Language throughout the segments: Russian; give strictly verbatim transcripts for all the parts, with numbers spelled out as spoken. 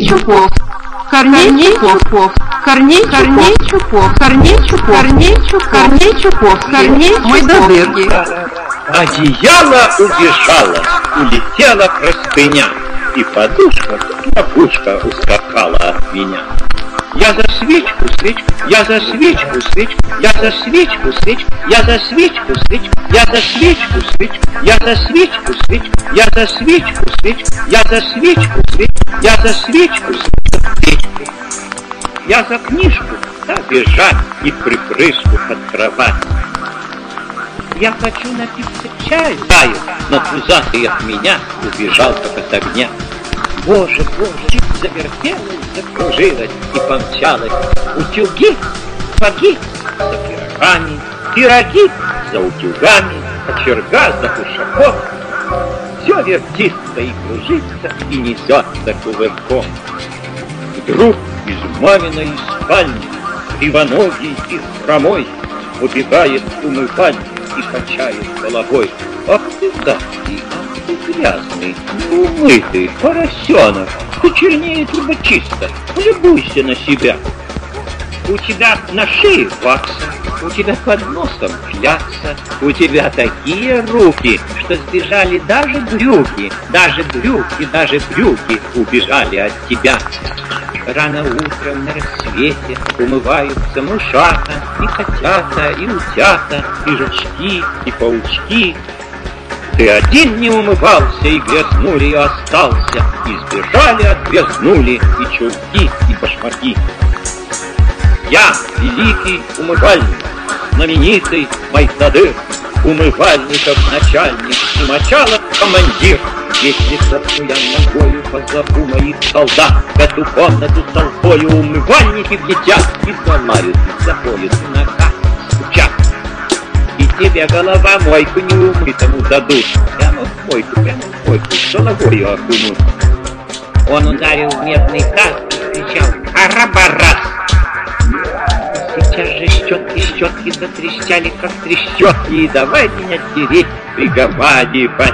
Чупов, Корней Чупов, Корней Корней Чупов, Корней Чупов, Корней Чупов, Корней Чупов, Корней мой додырги. Одеяло убежало, улетела простыня, и подушка, подушка ускакала от меня. Я за свечку, свечку, я за свечку, свечку, я за свечку, свечку, я за свечку, свечку, я за свечку, свечку, я за свечку, свечку, я за свечку, свечку, я за свечку, свечку, я за свечку, свечку. Я за книжку, да бежать и припрыжку под кровать. Я хочу напиться чаю, знаю, но пузатый от меня убежал как от огня. Боже, боже, завертелась, закружилась и помчалась. Утюги, сапоги за пирогами, пироги за утюгами, кочерга за кушаком. Все вертится и кружится и несется кувырком. Вдруг из маминой спальни кривоногий и хромой убегает в умывальник и качает головой. Ах ты гадкий, ах ты грязный, умытый поросенок, ты чернее трубочиста, полюбуйся на себя. У тебя на шее вакса, у тебя под носом клякса, у тебя такие руки, что сбежали даже брюки, даже брюки, даже брюки убежали от тебя. Рано утром на рассвете умываются мышата, и котята, и утята, и жучки, и паучки. Ты один не умывался, и грязнули остался, и сбежали от грязнули и чулки, и башмаки. Я великий умывальник, знаменитый Майсадыр, умывальников начальник и мочалок командир. Если сопну я ногою позову моих солдат, в эту комнату с толпою умывальники влетят и сломают, и запоют, и нога стучат. И тебе голова мойку неумытому дадут, прямо в мойку, прямо в мойку, с головою окунут. Он ударил в медный таз и кричал: «Арабарас!» Сейчас же щетки, щетки затрещали, как трещотки, и давай меня тереть, приговаривать.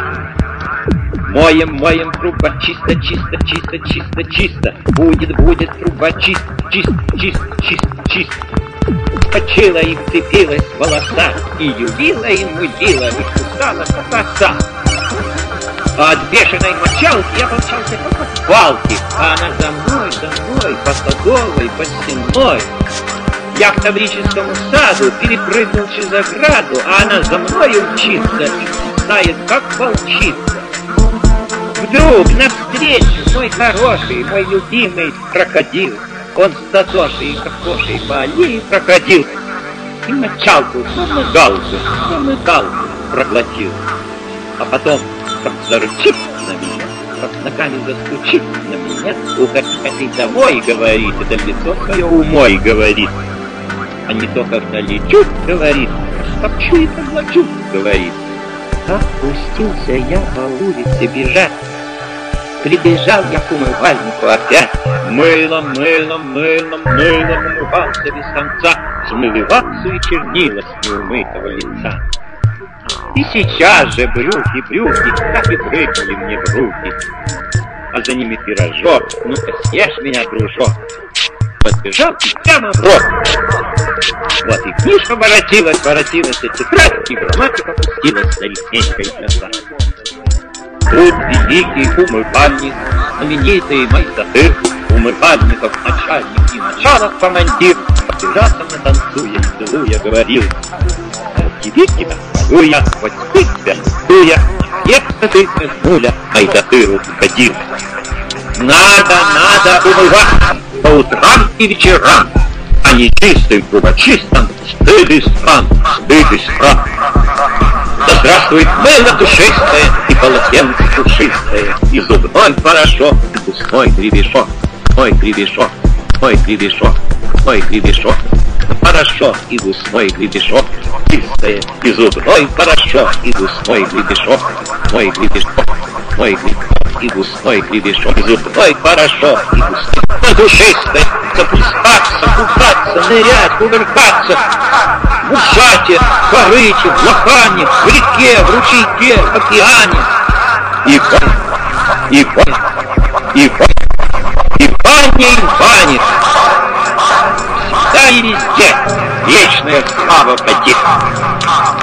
Моем, моем, труба чисто, чисто, чисто, чисто, чисто. Будет, будет труба чисто, чисто, чисто, чисто, чисто. Скочила и вцепилась в волоса, и юлила, и мудила, и кусала коса. А от бешеной мочалки я помчался как от палки, а она за мной, за мной, по Садовой, по Стенной. Я к Таврическому саду перепрыгнул через ограду, а она за мною мчится и знает, как волчица. Вдруг навстречу мой хороший, мой любимый крокодил. Он с Дадошей и Кокошей по аллее проходил и мочалку, словно галку, словно галку проглотил. А потом как зарычит на меня, как ногами застучит на меня. Уходи домой, говорит, это лицо свое умой, говорит. А не то, когда лечу, говорит, стопчу и поглочу, говорит. Как пустился я по улице бежать, прибежал я к умывальнику опять. Мылом, мылом, мылом, мылом умывался без конца, смываться и чернила с неумытого лица. И сейчас же брюки, брюки, так и прыгнули мне в руки. А за ними пирожок, ну-ка съешь меня, дружок. Подбежал и прямо в рот. Вот и книжка воротилась, воротилась, и тетрадь, и грамматика пустилась на ресничкой назад. Тут великий умывальник, знаменитый Майсадыр, умывальников начальник и началок командир, подбежавшим танцуя и целуя говорил: «Тебе тебя целуя, хоть ты тебя целуя, если ты грязнуля Майсадыру угодил. Надо, надо умываться по утрам и вечерам, а не чистым трубочистом стыд и стран, стыд и стран. Да здравствует мыло душистое и полотенце пушистое, и зубной порошок, и пустой гребешок, мой гребешок, мой гребешок, мой гребешок, порошок и густой гребешок, чистое, и зубной порошок, и густой гребешок, мой гребешок, мой гребешок, и густой гребешок, и зубной порошок, и густой душистое, заплескаться, купаться, нырять, кувыркаться, в ушате, в корыте, в лохане, в реке, в ручейке, в океане. И вот, и вот, и вот, и вот. не банит. Всегда и везде вечная слава потех.